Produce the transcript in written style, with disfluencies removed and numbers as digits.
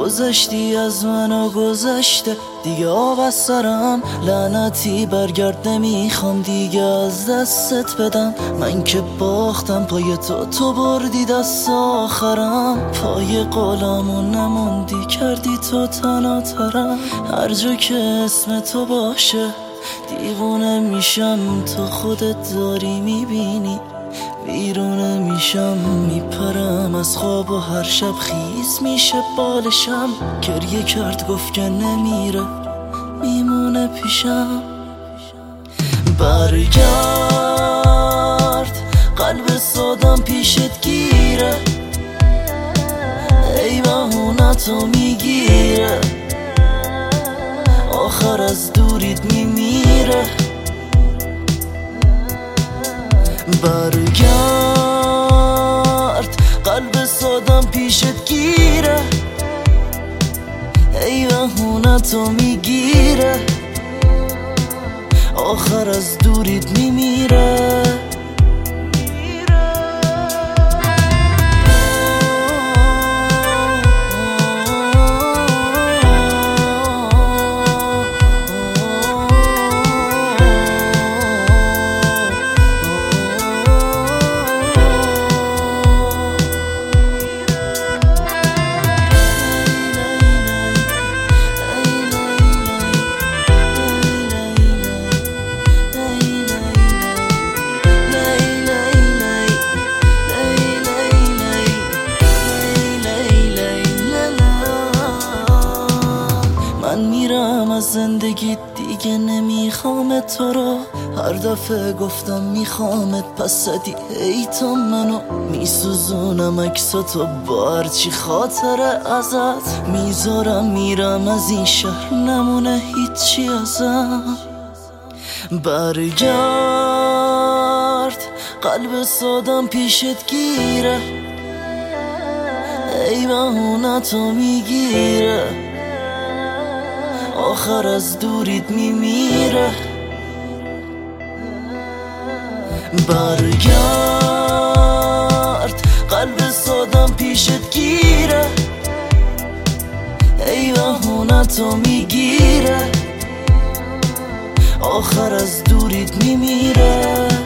گذشتی از من و گذشته دیگه آب از سرم، لعنتی برگرد نمیخوام دیگه از دستت بدم. من که باختم پای تو بردی دست آخرم، پای قولمون نموندی کردی تو تناترم. هر جا که اسم تو باشه دیوونه میشم، تو خودت داری میبینی بیرونه میشم. میپرم از خواب و هر شب خیس میشه بالشم، گریه کرد گفت که نمیره میمونه پیشم. برگرد قلب سادم پیشت گیره، ای بهونتو میگیره آخر از دوریت میمیره. برگرد قلب سادم پیشت گیره، ای بهونتو میگیره آخر از دوریت میمیره. من میرم از زندگی دیگه نمیخوام تو رو، هر دفعه گفتم میخوامت پس زدی ای تو منو. میسوزونم عکساتو با هرچی خاطره ازت میذارم، میرم از این شهر نمونه هیچی ازم. برگرد قلب سادم پیشت گیره، ای بهونتو میگیره آخر از دوریت میمیره. برگرد قلب سادم پیشت گیره، ای بهونتو میگیره آخر از دوریت میمیره.